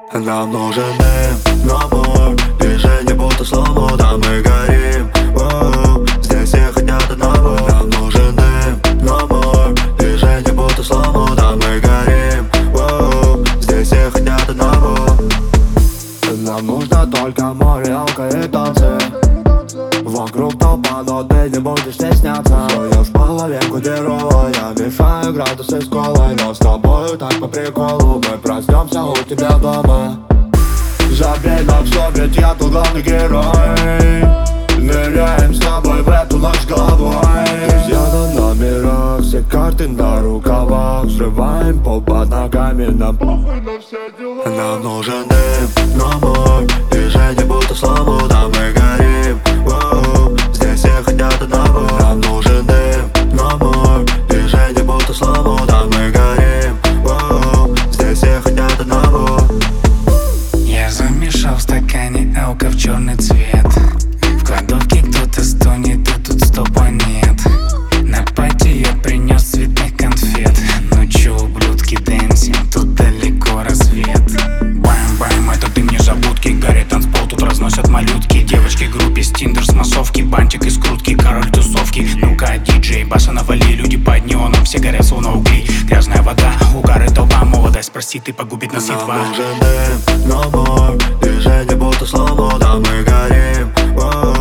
Нам нужен дым, но мой движение будто слому, да мы горим. Здесь все хотят одного. Нам нужен дым, но мой движение будто слому, да мы горим. Здесь все хотят одного. Нам нужно только море, алко и танцы. Вокруг толпа, но ты не будешь стесняться. Суешь половинку дерова, я мешаю градусы с колой. Но с тобою так по приколу, мы проснемся у тебя дома. Забей на все, ведь я тут главный герой. Ныряем с тобой в эту ночь головой. Друзья на номерах, все карты на рукавах. Взрываем пол под ногами, нам похуй на все дела. Нам нужен дым, но мой движение будто слому, да мы горим. Здесь все хотят одного. Нам нужен дым, но мой движение будто слому, да мы горим. Здесь все хотят одного. Я замешал в стакане алко в черный цвет. В кладовке кто-то стонет, и тут стопа нет. На пати я принес цветных конфет. Ну чё, ублюдки, дэнсим, тут далеко рассвет. Бэм-бэм, это ты мне забудки. Горит танцпол, тут разносят малютки. Девочки, группе, стиндер с массовки. Бантик из крутки, король тусовки. Ну-ка, диджей, баса навали. Люди под неоном, все горят словно угли. Грязная вода, угары толпа. Молодость, прости, ты погубит нас едва. Нам нужен дым, но мой движение будто слому, да мы горим.